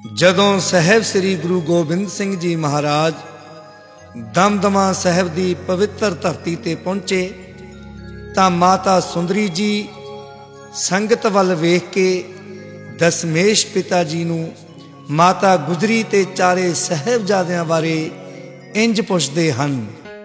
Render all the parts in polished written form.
ਜਦੋਂ ਸਾਹਿਬ ਸ੍ਰੀ ਗੁਰੂ ਗੋਬਿੰਦ ਸਿੰਘ ਜੀ ਮਹਾਰਾਜ ਦਮਦਮਾ ਸਾਹਿਬ ਦੀ ਪਵਿੱਤਰ ਧਰਤੀ ਤੇ ਪਹੁੰਚੇ ਤਾਂ ਮਾਤਾ ਸੁੰਦਰੀ ਜੀ ਸੰਗਤ ਵੱਲ ਵੇਖ ਕੇ ਦਸਮੇਸ਼ ਪਿਤਾ ਜੀ ਨੂੰ ਮਾਤਾ ਗੁਜਰੀ ਤੇ ਚਾਰੇ ਸਾਹਿਬਜ਼ਾਦਿਆਂ ਬਾਰੇ ਇੰਜ ਪੁੱਛਦੇ ਹਨ।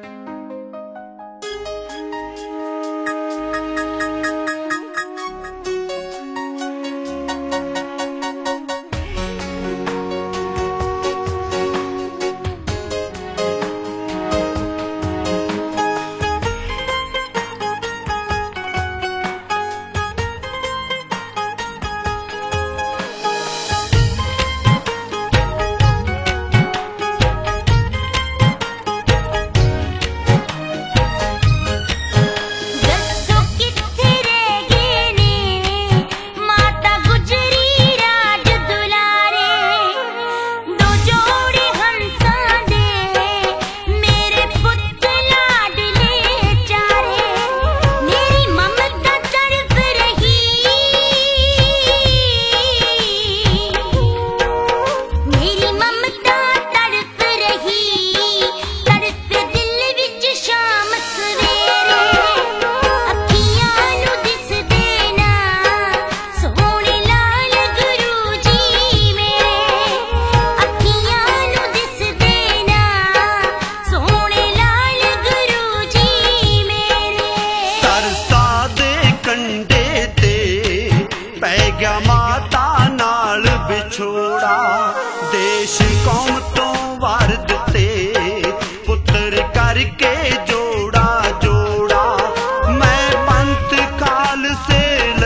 देश कौम तो वार दिते पुत्र करके जोड़ा जोड़ा मैं पंथ काल से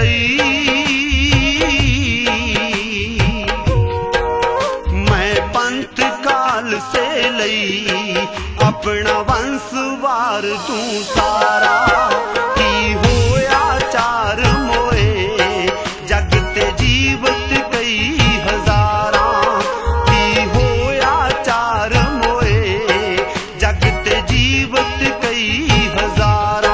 मैं पंथ काल से लई अपना वंश वार दूं सारा की होया चार मोए जग ते जीवत कई हजारा की होया चार मोए जग ते जीवत कई हजारा।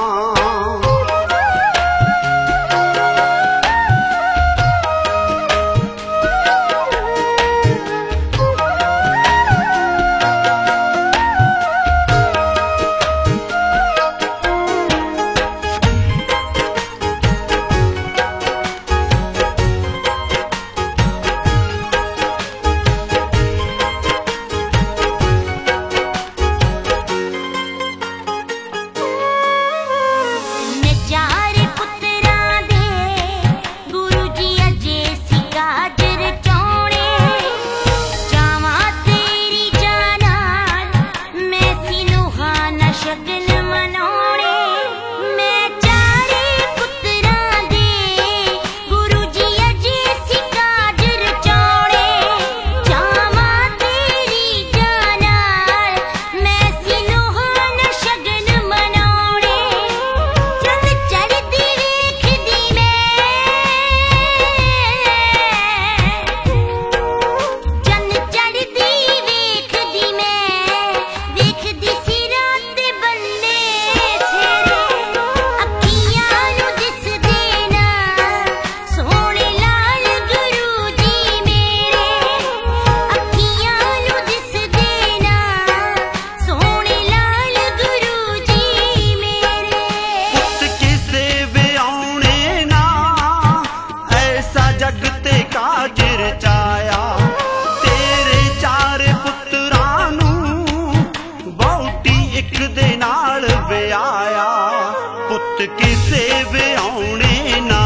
पुत किसे व्याउने ना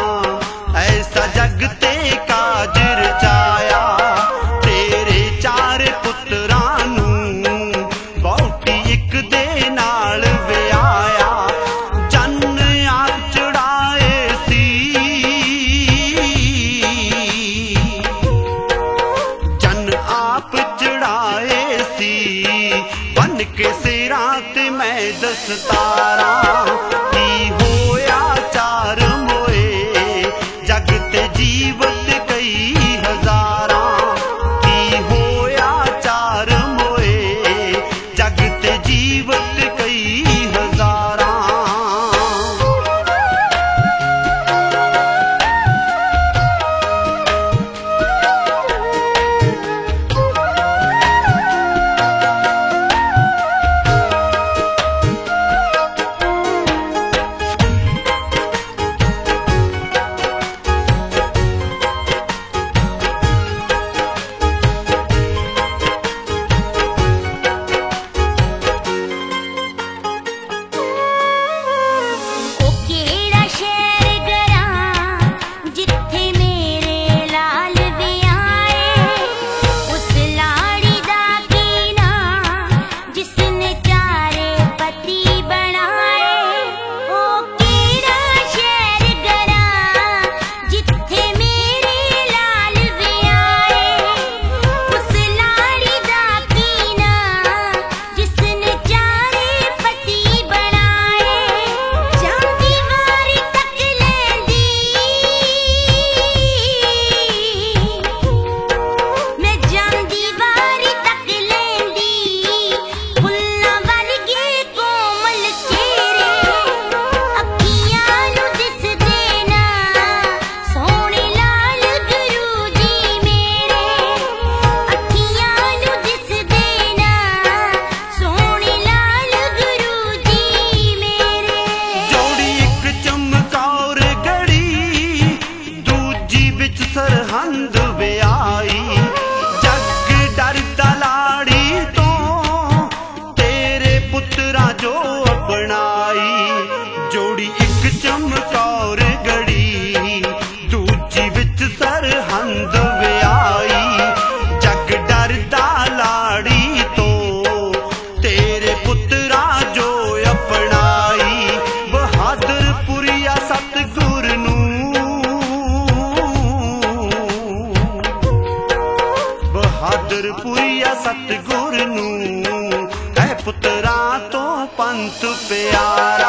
ऐसा जग ते काज रचाया तेरे चार पुत्रां नूं बहुती एक दे नाल व्याया जन आप चढ़ाए सी जन आप चढ़ाए सी बन के सिरां ते मैं दस्तारा की होया चार मोए जग ते जीवत कई हजारा की होया चार मोए जग ते जीवत कई हजारा। ਸਤਿਗੁਰ ਨੂੰ ਹੈ ਪੁੱਤਰਾਂ ਤੋਂ ਪੰਥ ਪਿਆਰਾ।